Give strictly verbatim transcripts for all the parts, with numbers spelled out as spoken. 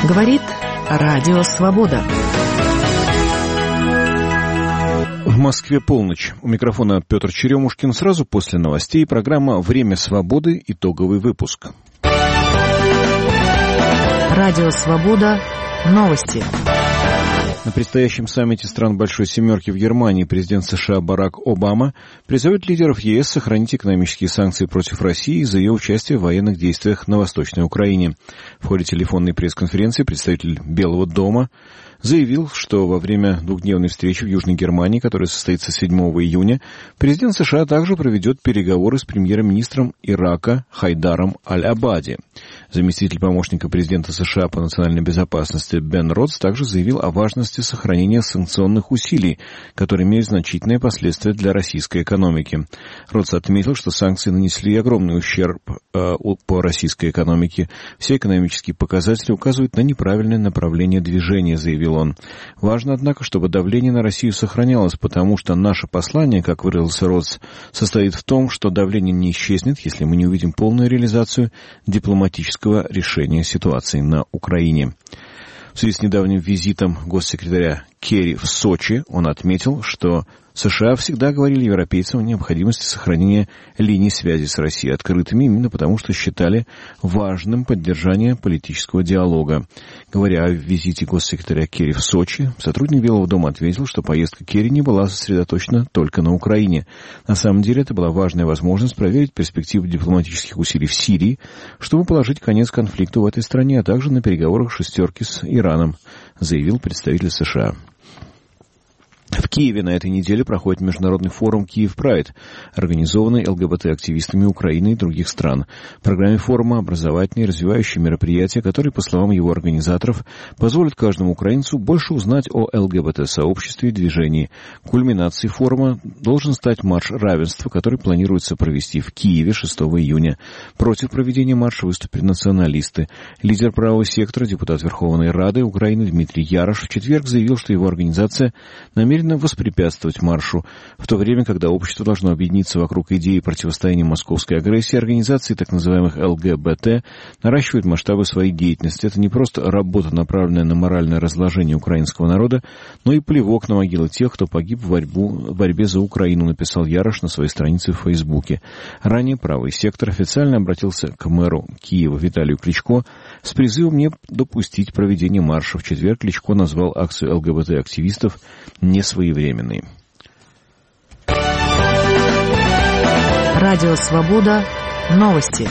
Говорит Радио Свобода. В Москве полночь. У микрофона Петр Черемушкин. Сразу после новостей программа «Время свободы». Итоговый выпуск. Радио Свобода. Новости. На предстоящем саммите стран Большой Семерки в Германии президент США Барак Обама призывает лидеров ЕС сохранить экономические санкции против России за ее участие в военных действиях на Восточной Украине. В ходе телефонной пресс-конференции представитель Белого дома заявил, что во время двухдневной встречи в Южной Германии, которая состоится седьмого июня, президент США также проведет переговоры с премьер-министром Ирака Хайдаром Аль-Абади. Заместитель помощника президента США по национальной безопасности Бен Ротс также заявил о важности сохранения санкционных усилий, которые имеют значительные последствия для российской экономики. Ротс отметил, что санкции нанесли огромный ущерб э, по российской экономике. Все экономические показатели указывают на неправильное направление движения, заявил он. Важно, однако, чтобы давление на Россию сохранялось, потому что наше послание, как выразился Ротс, состоит в том, что давление не исчезнет, если мы не увидим полную реализацию дипломатического решения ситуации на Украине. В связи с недавним визитом госсекретаря Керри в Сочи он отметил, что США всегда говорили европейцам о необходимости сохранения линий связи с Россией открытыми, именно потому что считали важным поддержание политического диалога. Говоря о визите госсекретаря Керри в Сочи, сотрудник Белого дома ответил, что поездка Керри не была сосредоточена только на Украине. На самом деле это была важная возможность проверить перспективы дипломатических усилий в Сирии, чтобы положить конец конфликту в этой стране, а также на переговорах шестерки с Ираном, заявил представитель США. В Киеве на этой неделе проходит международный форум «Киев Прайд», организованный ЛГБТ-активистами Украины и других стран. В программе форума образовательные и развивающие мероприятия, которые, по словам его организаторов, позволят каждому украинцу больше узнать о ЛГБТ-сообществе и движении. Кульминацией форума должен стать марш равенства, который планируется провести в Киеве шестого июня. Против проведения марша выступили националисты. Лидер правого сектора, депутат Верховной Рады Украины Дмитрий Ярош в четверг заявил, что его организация намерена воспрепятствовать маршу. В то время, когда общество должно объединиться вокруг идеи противостояния московской агрессии, организации так называемых ЛГБТ наращивают масштабы своей деятельности. Это не просто работа, направленная на моральное разложение украинского народа, но и плевок на могилы тех, кто погиб в, борьбу, в борьбе за Украину, написал Ярош на своей странице в Фейсбуке. Ранее правый сектор официально обратился к мэру Киева Виталию Кличко с призывом не допустить проведения марша. В четверг Кличко назвал акцию ЛГБТ-активистов несвоевременной. Радио Свобода. Новости.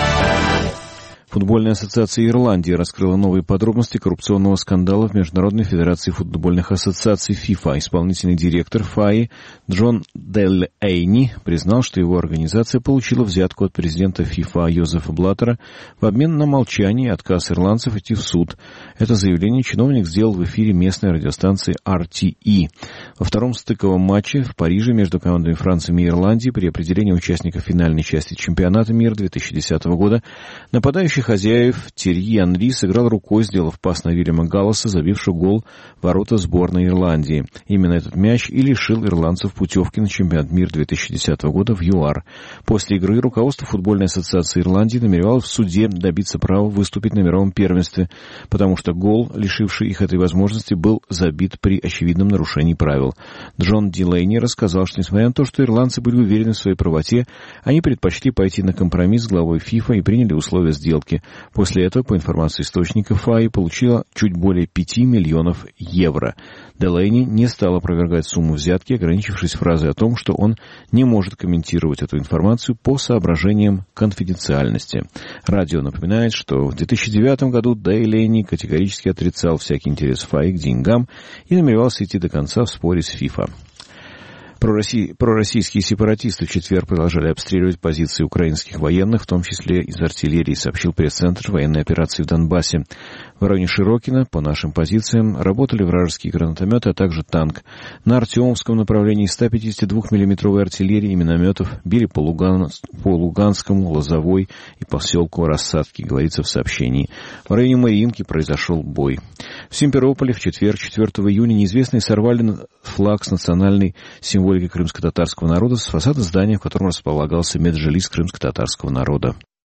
Футбольная ассоциация Ирландии раскрыла новые подробности коррупционного скандала в Международной федерации футбольных ассоциаций ФИФА. Исполнительный директор ФАИ Джон Дель Эйни признал, что его организация получила взятку от президента ФИФА Йозефа Блаттера в обмен на молчание и отказ ирландцев идти в суд. Это заявление чиновник сделал в эфире местной радиостанции ар ти и. Во втором стыковом матче в Париже между командами Франции и Ирландии при определении участников финальной части чемпионата мира две тысячи десятого года нападающий хозяев Тьерри Анри сыграл рукой, сделав пас на Вильяма Галласа, забивший гол в ворота сборной Ирландии. Именно этот мяч и лишил ирландцев путевки на чемпионат мира две тысячи десятого года в ЮАР. После игры руководство футбольной ассоциации Ирландии намеревалось в суде добиться права выступить на мировом первенстве, потому что гол, лишивший их этой возможности, был забит при очевидном нарушении правил. Джон Дилейни рассказал, что несмотря на то, что ирландцы были уверены в своей правоте, они предпочли пойти на компромисс с главой ФИФА и приняли условия сделки. После этого, по информации источника, ФАИ получила чуть более пяти миллионов евро. Делейни не стал опровергать сумму взятки, ограничившись фразой о том, что он не может комментировать эту информацию по соображениям конфиденциальности. Радио напоминает, что в две тысячи девятом году Делейни категорически отрицал всякий интерес ФАИ к деньгам и намеревался идти до конца в споре с ФИФА. Пророссий... Пророссийские сепаратисты в четверг продолжали обстреливать позиции украинских военных, в том числе из артиллерии, сообщил пресс-центр военной операции в Донбассе. В районе Широкино, по нашим позициям, работали вражеские гранатометы, а также танк. На Артемовском направлении сто пятьдесят два миллиметровой артиллерии и минометов били по, Луган... по Луганскому, Лозовой и поселку Рассадки, говорится в сообщении. В районе Мариинки произошел бой. В Симферополе в четверг, четвёртого июня, неизвестные сорвали флаг с национальной символикой крымско-татарского народа с фасада здания, в котором располагался меджилис крымско-татарского народа.